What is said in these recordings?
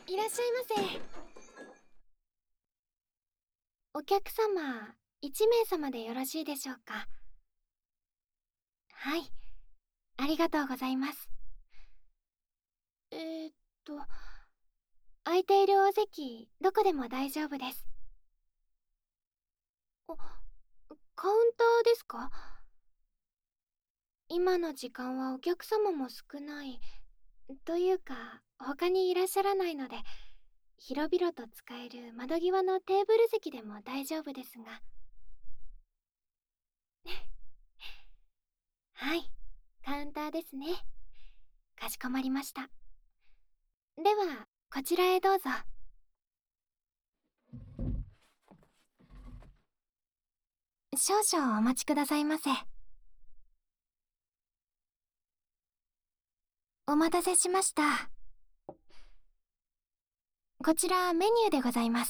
いらっしゃいませ。お客様、1名様でよろしいでしょうか？はい、ありがとうございます。えーっと、空いているお席、どこでも大丈夫です。カウンターですか？今の時間はお客様も少ない。というか、他にいらっしゃらないので、広々と使える窓際のテーブル席でも大丈夫ですが。はい、カウンターですね。かしこまりました。では、こちらへどうぞ。少々お待ちくださいませ。お待たせしました。こちらメニューでございます。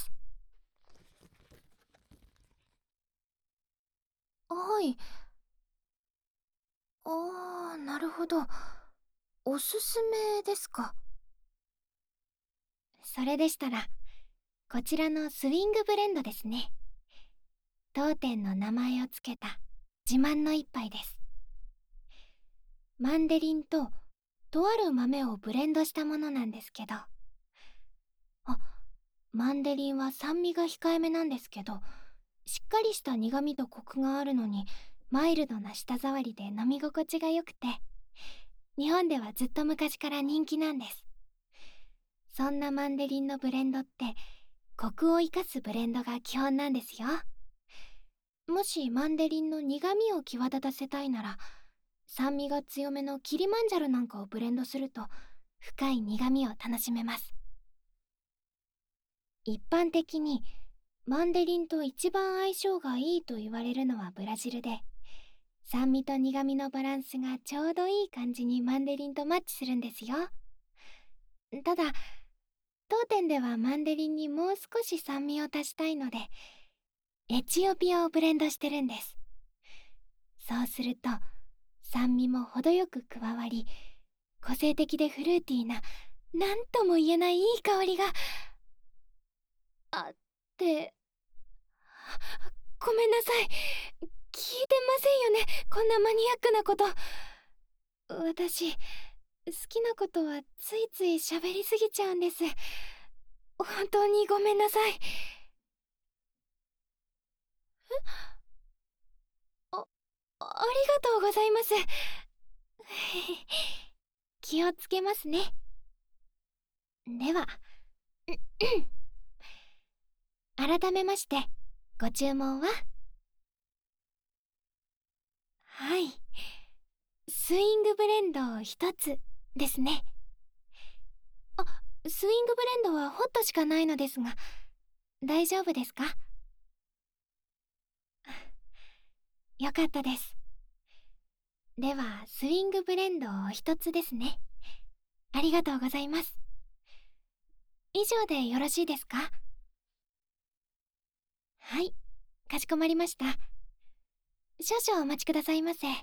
はい。なるほど。おすすめですか。それでしたら、こちらのスイングブレンドですね。当店の名前をつけた自慢の一杯です。マンデリンととある豆をブレンドしたものなんですけど。マンデリンは酸味が控えめなんですけど、しっかりした苦味とコクがあるのに、マイルドな舌触りで飲み心地が良くて、日本ではずっと昔から人気なんです。そんなマンデリンのブレンドって、コクを生かすブレンドが基本なんですよ。もしマンデリンの苦味を際立たせたいなら、酸味が強めのキリマンジャロなんかをブレンドすると、深い苦味を楽しめます。一般的にマンデリンと一番相性がいいと言われるのはブラジルで、酸味と苦味のバランスがちょうどいい感じにマンデリンとマッチするんですよ。ただ、当店ではマンデリンにもう少し酸味を足したいので、エチオピアをブレンドしてるんです。そうすると、酸味も程よく加わり、個性的でフルーティーな、なんとも言えないいい香りが、あって、ごめんなさい。聞いてませんよね、こんなマニアックなこと。私、好きなことはついつい喋りすぎちゃうんです。本当にごめんなさい。あ、ありがとうございます。気をつけますね。では、改めまして、ご注文は？はい。スイングブレンド一つですね。スイングブレンドはホットしかないのですが、大丈夫ですか？よかったです。では、スイングブレンドを一つですね。ありがとうございます。以上でよろしいですか？はい、かしこまりました。少々お待ちくださいませ。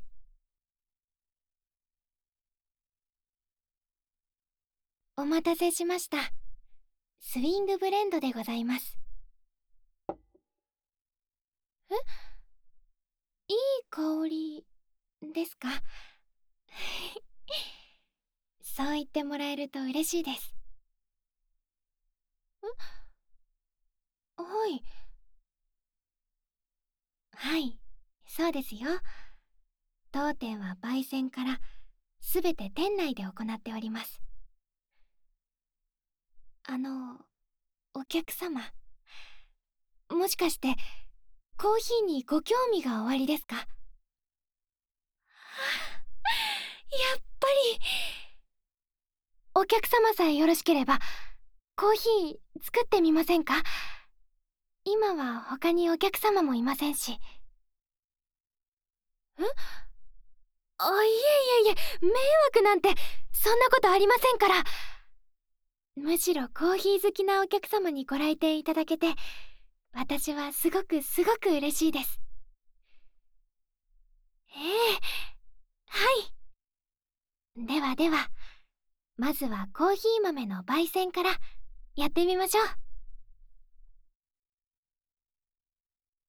お待たせしました。スイングブレンドでございます。いい香りですか？そう言ってもらえると嬉しいです。はい。はい、そうですよ。当店は焙煎からすべて店内で行っております。お客様、もしかしてコーヒーにご興味がおありですか？やっぱり。お客様さえよろしければコーヒー作ってみませんか？今は他にお客様もいませんし。いえいえいえ、迷惑なんてそんなことありませんから。むしろコーヒー好きなお客様にご来店いただけて、私はすごくすごく嬉しいです。ええ、はい。ではでは、まずはコーヒー豆の焙煎からやってみましょう。